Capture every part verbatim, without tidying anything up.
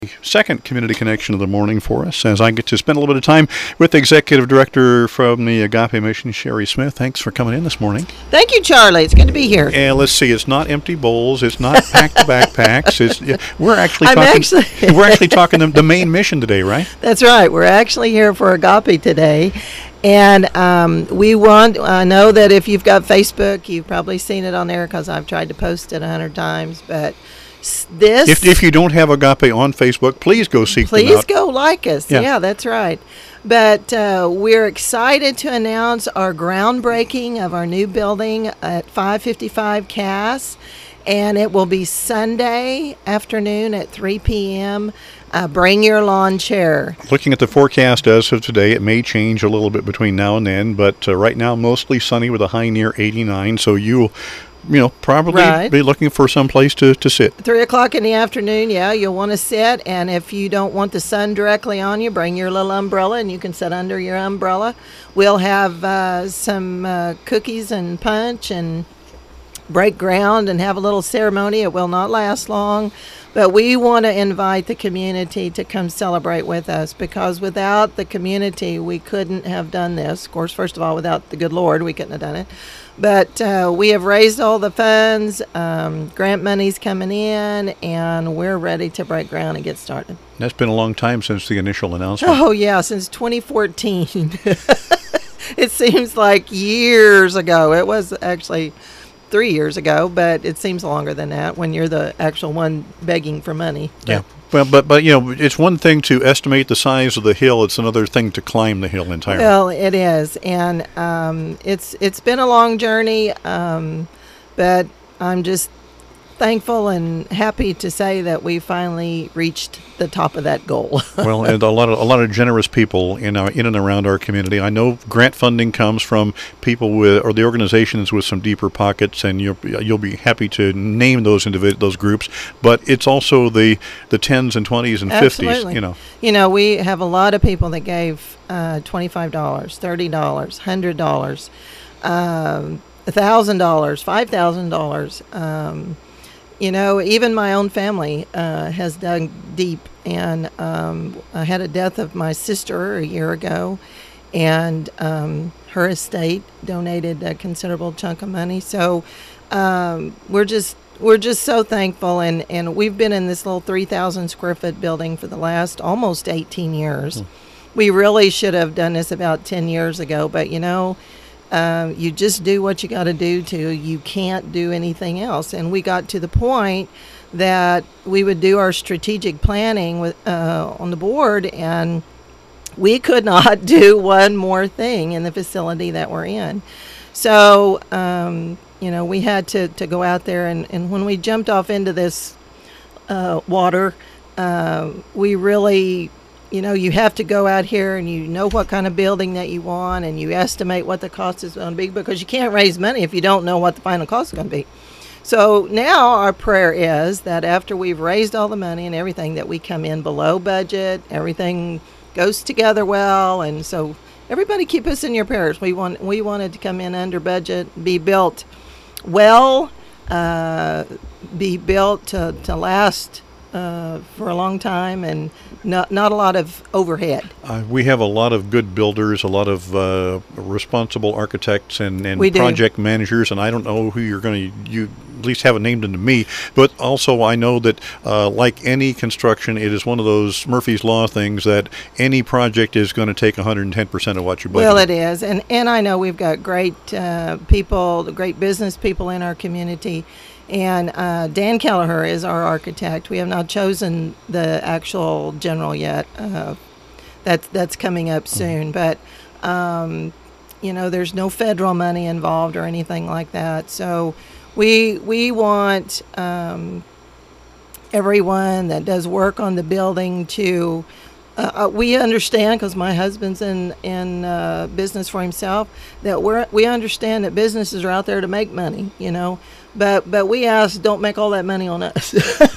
Second community connection of the morning for us as I get to spend a little bit of time with Executive Director from the Agape Mission, Sherry Smith. Thanks for coming in this morning. Thank you, Charlie. It's good to be here. And let's see, it's not empty bowls, it's not packed backpacks. It's yeah, we're actually I'm talking. actually we're actually talking the, the main mission today, right? That's right. We're actually here for Agape today. And um, we want, I know that if you've got Facebook, you've probably seen it on there because I've tried to post it a hundred times, but this. If, if you don't have Agape on Facebook, please go seek them Please out. go like us. Yeah. Yeah, that's right. But uh, we're excited to announce our groundbreaking of our new building at five fifty-five Cass. And it will be Sunday afternoon at three p.m. Uh, bring your lawn chair. Looking at the forecast as of today, it may change a little bit between now and then, but uh, right now mostly sunny with a high near eighty-nine. So you'll, you know, probably Right. be looking for some place to, to sit. Three o'clock in the afternoon, yeah, you'll want to sit. And if you don't want the sun directly on you, bring your little umbrella and you can sit under your umbrella. We'll have uh, some uh, cookies and punch and break ground and have a little ceremony. It will not last long, but we want to invite the community to come celebrate with us, because without the community we couldn't have done this. Of course, first of all, without the good Lord we couldn't have done it, but uh, we have raised all the funds, um, grant money's coming in, and we're ready to break ground and get started. That's been a long time since the initial announcement. Oh yeah, since twenty fourteen. It seems like years ago. It was actually three years ago, but it seems longer than that when you're the actual one begging for money. Yeah. Well, but, but, you know, it's one thing to estimate the size of the hill. It's another thing to climb the hill entirely. Well, it is. And um, it's it's been a long journey, um, but I'm just thankful and happy to say that we finally reached the top of that goal. Well, and a lot of a lot of generous people in our in and around our community. I know grant funding comes from people with, or the organizations with some deeper pockets, and you'll you'll be happy to name those individ those groups. But it's also the the tens and twenties and fifties. Absolutely. You know, You know, we have a lot of people that gave uh, twenty-five dollars, thirty dollars, one hundred dollars, um, one thousand dollars, five thousand dollars. Um, You know, even my own family uh, has dug deep, and um, I had a death of my sister a year ago, and um, her estate donated a considerable chunk of money. So um, we're just we're just so thankful, and, and we've been in this little three thousand square foot building for the last almost eighteen years. Mm. We really should have done this about ten years ago, but you know. Um, you just do what you got to do to. You can't do anything else. And we got to the point that we would do our strategic planning with uh, on the board, and we could not do one more thing in the facility that we're in. So, um, you know, we had to, to go out there, and, and when we jumped off into this uh, water, uh, we really... You know, you have to go out here and you know what kind of building that you want, and you estimate what the cost is going to be, because you can't raise money if you don't know what the final cost is going to be. So now our prayer is that after we've raised all the money and everything, that we come in below budget, everything goes together well, and so everybody keep us in your prayers. We want we wanted to come in under budget, be built well, uh, be built to, to last uh, for a long time, and Not not a lot of overhead. Uh, we have a lot of good builders, a lot of uh, responsible architects and, and We do. project managers, and I don't know who you're going to, you at least haven't named them to me, but also I know that uh, like any construction, it is one of those Murphy's Law things that any project is going to take one hundred ten percent of what you budget. Well, it is, and, and I know we've got great uh, people, great business people in our community. And uh, Dan Kelleher is our architect. We have not chosen the actual general yet. Uh, that's that's coming up soon. But um, you know, there's no federal money involved or anything like that. So we we want um, everyone that does work on the building to. Uh, we understand, because my husband's in in uh, business for himself, that we're we understand that businesses are out there to make money, you know, but but we ask, don't make all that money on us.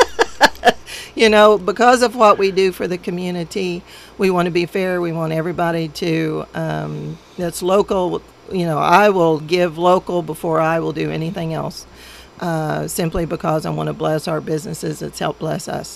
You know, because of what we do for the community, we want to be fair. We want everybody to um, that's local. You know, I will give local before I will do anything else. uh, simply because I want to bless our businesses that's helped bless us.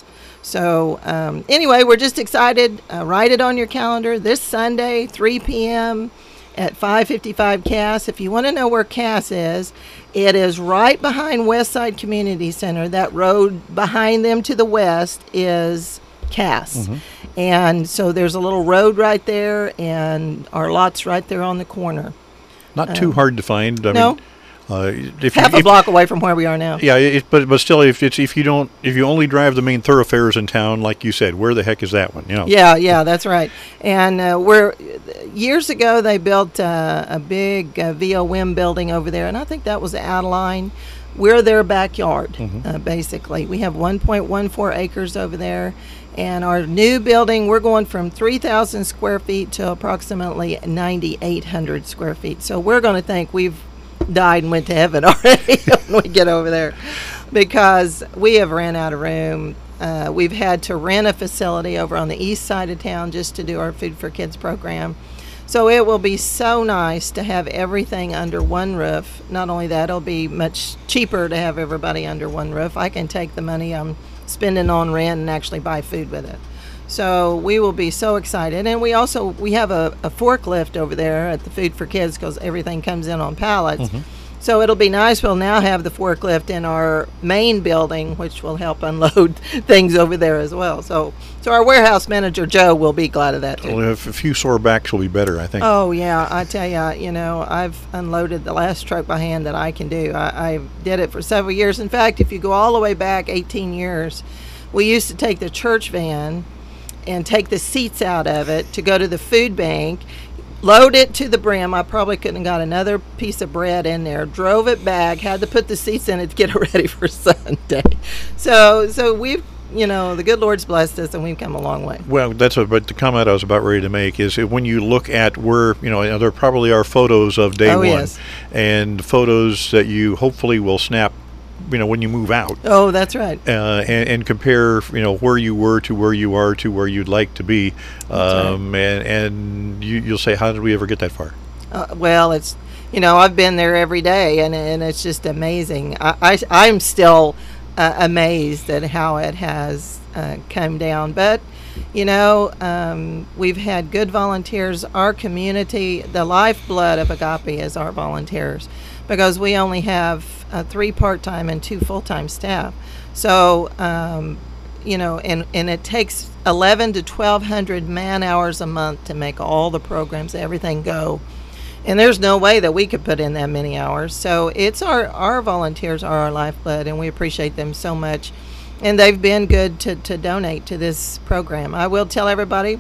So um, anyway, we're just excited. Uh, write it on your calendar this Sunday, three p.m. at five fifty-five Cass. If you want to know where Cass is, it is right behind Westside Community Center. That road behind them to the west is Cass. Mm-hmm. And so there's a little road right there, and our lot's right there on the corner. Not um, too hard to find. I no. mean, Uh, if half you, a if, block away from where we are now. Yeah, it, but but still, if it's if you don't if you only drive the main thoroughfares in town, like you said, where the heck is that one? You know. Yeah, yeah, that's right. And uh, we're years ago they built uh, a big uh, V O M building over there, and I think that was Adeline. We're their backyard, mm-hmm. uh, basically. We have one point one four acres over there, and our new building, we're going from three thousand square feet to approximately ninety-eight hundred square feet. So we're going to think we've died and went to heaven already when we get over there, because we have ran out of room. Uh, we've had to rent a facility over on the east side of town just to do our Food for Kids program. So it will be so nice to have everything under one roof. Not only that, it'll be much cheaper to have everybody under one roof. I can take the money I'm spending on rent and actually buy food with it. So we will be so excited. And we also, we have a, a forklift over there at the Food for Kids because everything comes in on pallets. Mm-hmm. So it'll be nice. We'll now have the forklift in our main building, which will help unload things over there as well. So so our warehouse manager, Joe, will be glad of that too. Well, if a few sore backs will be better, I think. Oh, yeah. I tell you, you know, I've unloaded the last truck by hand that I can do. I, I did it for several years. In fact, if you go all the way back eighteen years, we used to take the church van and take the seats out of it to go to the food bank, load it to the brim. I probably couldn't have got another piece of bread in there. Drove it back, had to put the seats in it to get it ready for Sunday. So, so we've, you know, the good Lord's blessed us, and we've come a long way. Well, that's a, but the comment I was about ready to make is that when you look at where, you know, there probably are photos of day oh, one, yes. and photos that you hopefully will snap, you know, when you move out. Oh, that's right. Uh, and, and compare, you know, where you were to where you are to where you'd like to be. Um, right. And, and you, you'll say, how did we ever get that far? Uh, well, it's, you know, I've been there every day, and and it's just amazing. I, I, I'm still uh, amazed at how it has uh, come down. But, you know, um, we've had good volunteers. Our community, the lifeblood of Agape is our volunteers, because we only have uh, three part-time and two full-time staff. So, um, you know, and, and it takes eleven to twelve hundred man-hours a month to make all the programs, everything go. And there's no way that we could put in that many hours. So it's our, our volunteers are our lifeblood, and we appreciate them so much. And they've been good to, to donate to this program. I will tell everybody,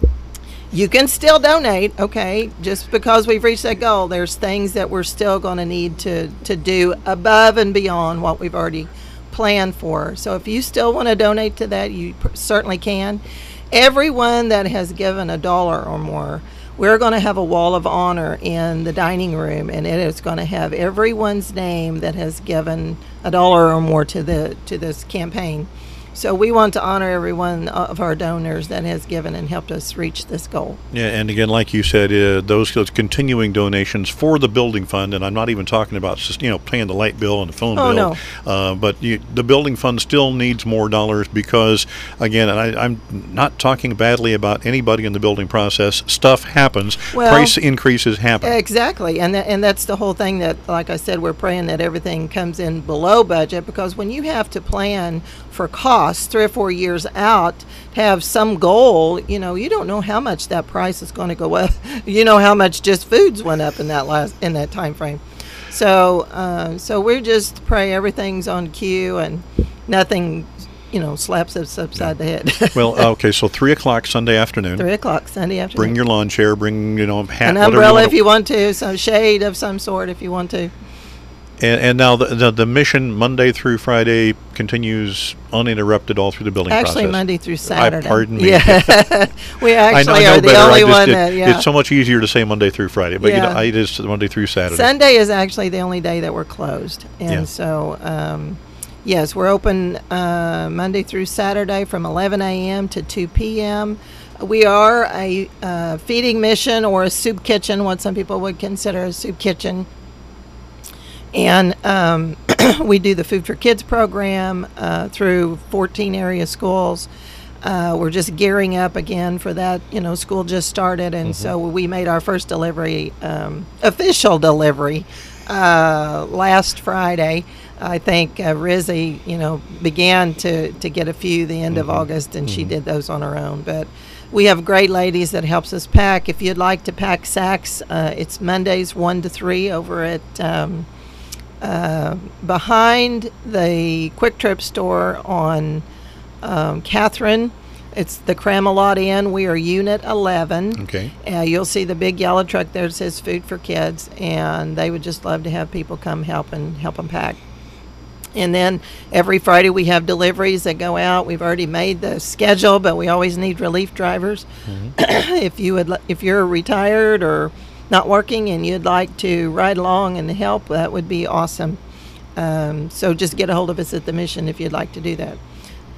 you can still donate, okay? Just because we've reached that goal, there's things that we're still going to need to to do above and beyond what we've already planned for. So if you still want to donate to that, you pr- certainly can. Everyone that has given a dollar or more, we're going to have a wall of honor in the dining room, and it is going to have everyone's name that has given a dollar or more to the to this campaign. So we want to honor every one of our donors that has given and helped us reach this goal. Yeah, and again, like you said, uh, those, those continuing donations for the building fund, and I'm not even talking about just, you know, paying the light bill and the phone oh, bill. No. Uh, but you, the building fund still needs more dollars because, again, and I, I'm not talking badly about anybody in the building process. Stuff happens. Well, price increases happen. Exactly, and that, and that's the whole thing that, like I said, we're praying that everything comes in below budget, because when you have to plan for costs three or four years out, have some goal, you know, you don't know how much that price is going to go up. You know how much just foods went up in that last in that time frame. So, uh, so we just pray everything's on cue and nothing, you know, slaps us upside the head. Well, okay, so three o'clock Sunday afternoon. Three o'clock Sunday afternoon. Bring your lawn chair. Bring, you know, hat. An umbrella you if you want to, some shade of some sort if you want to. And, and now the, the the mission Monday through Friday continues uninterrupted all through the building actually, process. Actually, Monday through Saturday. I, pardon me. Yeah, we actually I know, I know are the better. only just, one it, that. Yeah. It's so much easier to say Monday through Friday, but yeah. you know, it is Monday through Saturday. Sunday is actually the only day that we're closed, and yeah. so um, yes, we're open uh, Monday through Saturday from eleven a.m. to two p.m. We are a uh, feeding mission, or a soup kitchen, what some people would consider a soup kitchen. And um, we do the Food for Kids program uh, through fourteen area schools. Uh, we're just gearing up again for that. You know, school just started, and mm-hmm. so we made our first delivery, um, official delivery, uh, last Friday. I think uh, Rizzy, you know, began to, to get a few the end mm-hmm. of August, and mm-hmm. she did those on her own. But we have great ladies that helps us pack. If you'd like to pack sacks, uh, it's Mondays one to three over at um, uh, behind the Quick Trip store on um, Catherine. It's the Cramelot Inn. We are Unit eleven. Okay. Uh, you'll see the big yellow truck there that says Food for Kids, and they would just love to have people come help and help them pack. And then every Friday we have deliveries that go out. We've already made the schedule, but we always need relief drivers. Mm-hmm. if you would, if you're retired or not working and you'd like to ride along and help, that would be awesome. Um, so just get a hold of us at the Mission if you'd like to do that.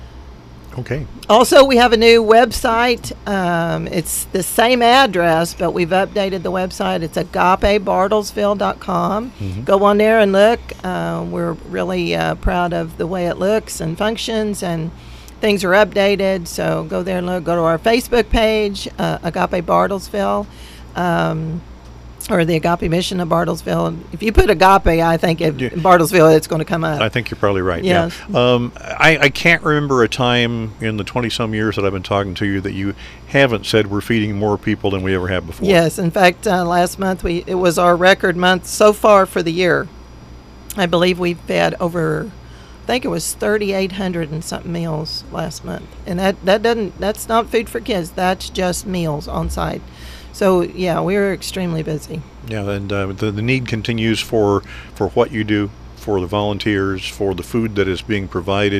Okay. Also, we have a new website. Um, it's the same address, but we've updated the website. It's agape bartlesville dot com. Mm-hmm. Go on there and look. Uh, we're really uh, proud of the way it looks and functions, and things are updated. So go there and look. Go to our Facebook page, uh, Agape Bartlesville. Um, or the Agape Mission of Bartlesville. If you put Agape, I think in yeah. Bartlesville, it's going to come up. I think you're probably right. Yes. Yeah. Um, I, I can't remember a time in the twenty-some years that I've been talking to you that you haven't said we're feeding more people than we ever have before. Yes. In fact, uh, last month, we it was our record month so far for the year. I believe we fed over, I think it was thirty-eight hundred and something meals last month. And that, that doesn't, that's not Food for Kids. That's just meals on site. So, yeah, we were extremely busy. Yeah, and uh, the, the need continues for, for what you do, for the volunteers, for the food that is being provided.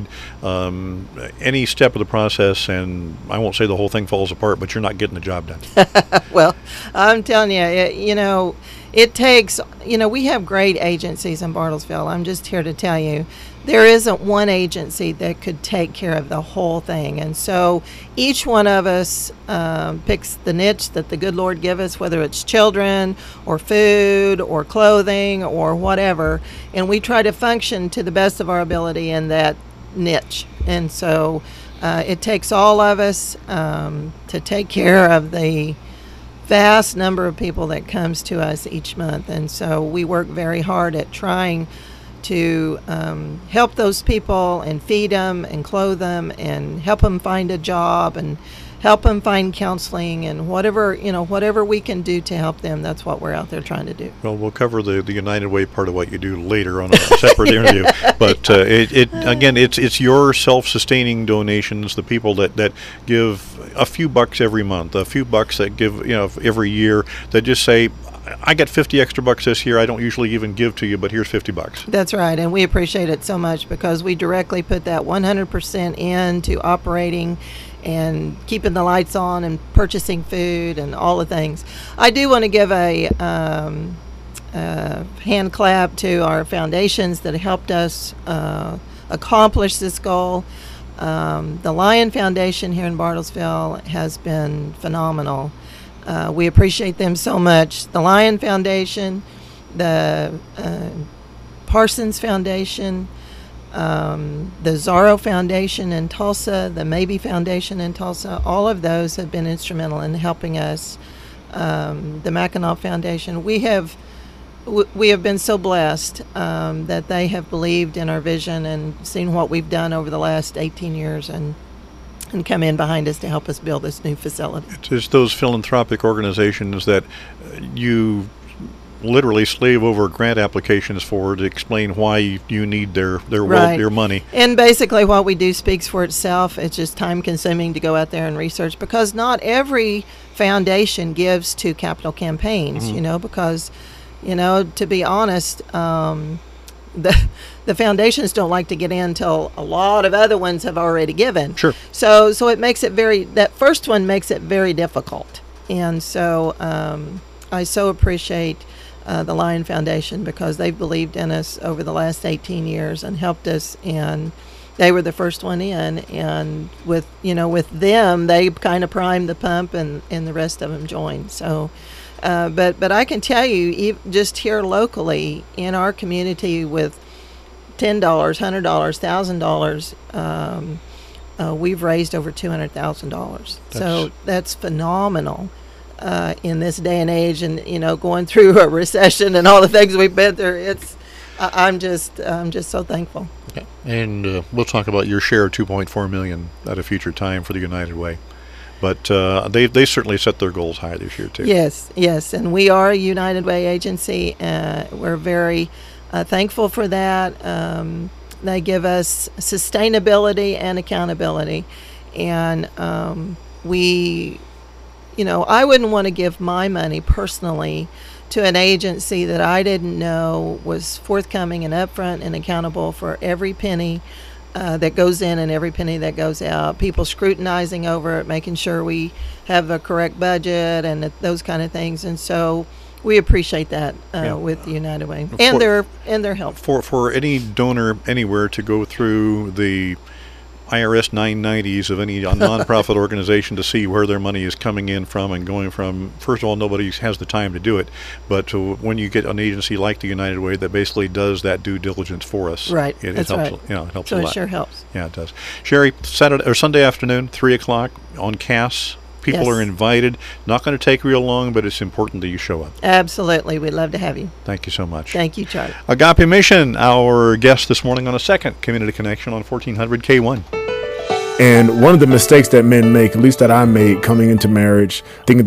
Um, any step of the process, and I won't say the whole thing falls apart, but you're not getting the job done. Well, I'm telling you, it, you know, it takes, you know, we have great agencies in Bartlesville. I'm just here to tell you, there isn't one agency that could take care of the whole thing. And so each one of us um, picks the niche that the good Lord give us, whether it's children or food or clothing or whatever. And we try to function to the best of our ability in that niche. And so uh, it takes all of us um, to take care of the vast number of people that comes to us each month. And so we work very hard at trying to um, help those people and feed them and clothe them and help them find a job and help them find counseling and whatever, you know, whatever we can do to help them. That's what we're out there trying to do. Well, we'll cover the, the United Way part of what you do later on a separate interview. But uh, it, it again, it's it's your self-sustaining donations, the people that, that give a few bucks every month, a few bucks that give, you know, every year, that just say, I got fifty extra bucks this year. I don't usually even give to you, but here's fifty bucks. That's right, and we appreciate it so much because we directly put that one hundred percent into operating and keeping the lights on and purchasing food and all the things. I do want to give a, um, a hand clap to our foundations that helped us uh, accomplish this goal. Um, the Lion Foundation here in Bartlesville has been phenomenal. Uh, we appreciate them so much. The Lion Foundation, the uh, Parsons Foundation, um, the Zorro Foundation in Tulsa, the Maybe Foundation in Tulsa, all of those have been instrumental in helping us. Um, the Mackinac Foundation, we have w- we have been so blessed um, that they have believed in our vision and seen what we've done over the last eighteen years and and come in behind us to help us build this new facility. It's those philanthropic organizations that you literally slave over grant applications for to explain why you need their their right. your money. And basically what we do speaks for itself. It's just time consuming to go out there and research because not every foundation gives to capital campaigns, mm-hmm. you know, because, you know, to be honest, um, the the foundations don't like to get in until a lot of other ones have already given. Sure. So so it makes it very, that first one makes it very difficult. And so um, I so appreciate uh, the Lion Foundation because they've believed in us over the last eighteen years and helped us, and they were the first one in, and with, you know, with them, they kind of primed the pump and, and the rest of them joined. So Uh, but but I can tell you, ev- just here locally in our community with ten dollars, hundred dollars, thousand dollars. Um, uh, we've raised over two hundred thousand dollars. So that's phenomenal. Uh, in this day and age, and you know, going through a recession and all the things we've been through, it's I, I'm just I'm just so thankful. Okay. And uh, we'll talk about your share of two point four million at a future time for the United Way, but uh, they they certainly set their goals high this year too. Yes, yes, and we are a United Way agency. Uh, we're very uh, thankful for that. Um, they give us sustainability and accountability, and um, we. You know, I wouldn't want to give my money personally to an agency that I didn't know was forthcoming and upfront and accountable for every penny uh, that goes in and every penny that goes out. People scrutinizing over it, making sure we have a correct budget and th- those kind of things. And so we appreciate that uh, Yeah. with United Way For- and their and their help. For for any donor anywhere to go through the I R S nine nineties of any nonprofit organization to see where their money is coming in from and going from. First of all, nobody has the time to do it, but to, when you get an agency like the United Way that basically does that due diligence for us, Right, It, that's it helps. right. You know, it helps So a it lot. sure helps. Yeah, it does. Sherry, Saturday or Sunday afternoon, three o'clock on Cass. People Yes. are invited. Not going to take real long, but it's important that you show up. Absolutely. We'd love to have you. Thank you so much. Thank you, Charlie. Agape Mission, our guest this morning on a second Community Connection on fourteen hundred K one. And one of the mistakes that men make, at least that I made coming into marriage, thinking